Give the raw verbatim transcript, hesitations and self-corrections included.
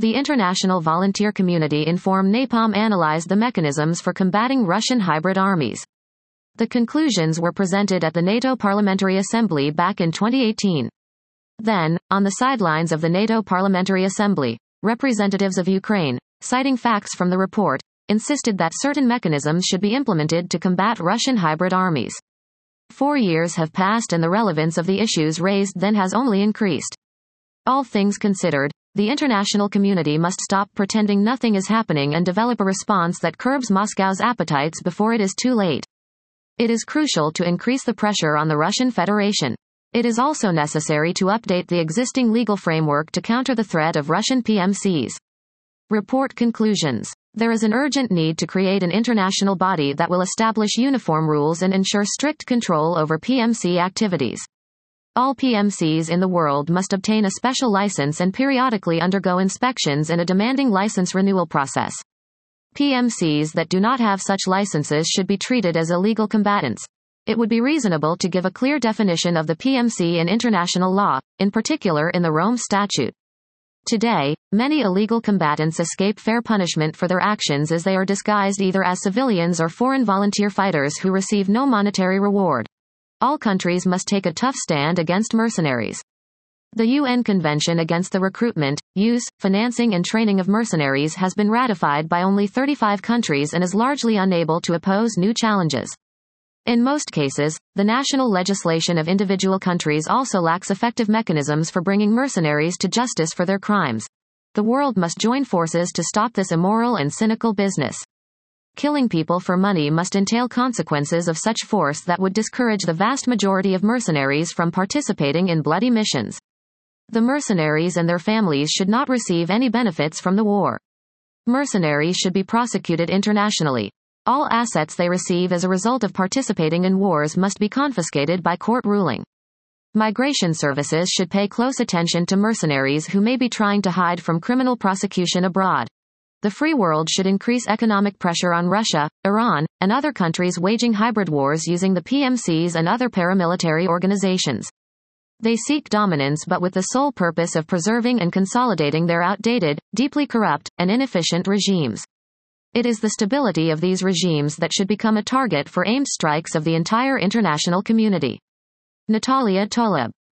The international volunteer community informed NAPOM analyzed the mechanisms for combating Russian hybrid armies. The conclusions were presented at the NATO Parliamentary Assembly back in twenty eighteen. Then, on the sidelines of the NATO Parliamentary Assembly, representatives of Ukraine, citing facts from the report, insisted that certain mechanisms should be implemented to combat Russian hybrid armies. Four years have passed and the relevance of the issues raised then has only increased. All things considered, the international community must stop pretending nothing is happening and develop a response that curbs Moscow's appetites before it is too late. It is crucial to increase the pressure on the Russian Federation. It is also necessary to update the existing legal framework to counter the threat of Russian P M Cs. Report conclusions. There is an urgent need to create an international body that will establish uniform rules and ensure strict control over P M C activities. All P M Cs in the world must obtain a special license and periodically undergo inspections in a demanding license renewal process. P M Cs that do not have such licenses should be treated as illegal combatants. It would be reasonable to give a clear definition of the P M C in international law, in particular in the Rome Statute. Today, many illegal combatants escape fair punishment for their actions as they are disguised either as civilians or foreign volunteer fighters who receive no monetary reward. All countries must take a tough stand against mercenaries. The U N Convention against the recruitment, use, financing and training of mercenaries has been ratified by only thirty-five countries and is largely unable to oppose new challenges. In most cases, the national legislation of individual countries also lacks effective mechanisms for bringing mercenaries to justice for their crimes. The world must join forces to stop this immoral and cynical business. Killing people for money must entail consequences of such force that would discourage the vast majority of mercenaries from participating in bloody missions. The mercenaries and their families should not receive any benefits from the war. Mercenaries should be prosecuted internationally. All assets they receive as a result of participating in wars must be confiscated by court ruling. Migration services should pay close attention to mercenaries who may be trying to hide from criminal prosecution abroad. The free world should increase economic pressure on Russia, Iran, and other countries waging hybrid wars using the P M Cs and other paramilitary organizations. They seek dominance but with the sole purpose of preserving and consolidating their outdated, deeply corrupt, and inefficient regimes. It is the stability of these regimes that should become a target for aimed strikes of the entire international community. Natalia Toleb.